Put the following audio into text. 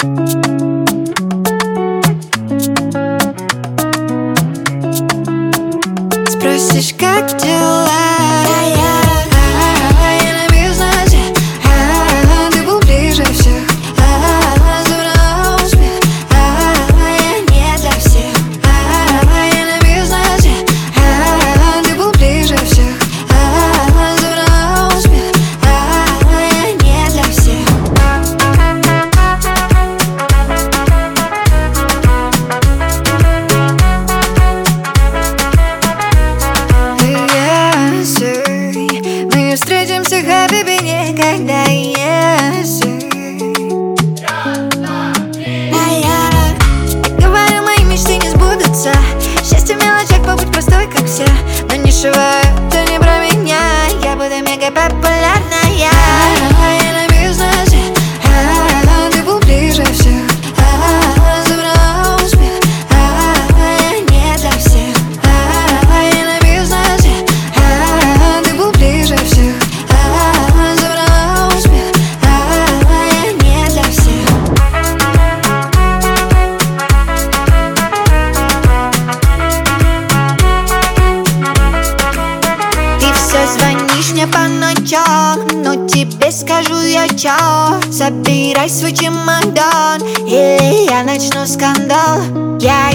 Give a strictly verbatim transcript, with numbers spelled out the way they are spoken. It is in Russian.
Спросишь, как дела? Я на бизнесе, ты был ближе всех. Забрал успех, я не для всех. Я на бизнесе, ты был ближе всех. Забрал успех, я не для всех. Мы не встретимся, хабиби, никогда, если А я говорю, мои мечты не сбудутся. Счастье в мелочах, побудь простой, как все. Но ничего, это не про меня. Я буду мега популярная. Я на бизнесе, ты был ближе всех. Забрал успех, я не для всех. Я на бизнесе, ты был ближе всех. Забрал успех, я не для всех. Ты все звонишь мне по ночам, но тебе скажу я чё. Собирай свой чемодан, или я начну скандал. Я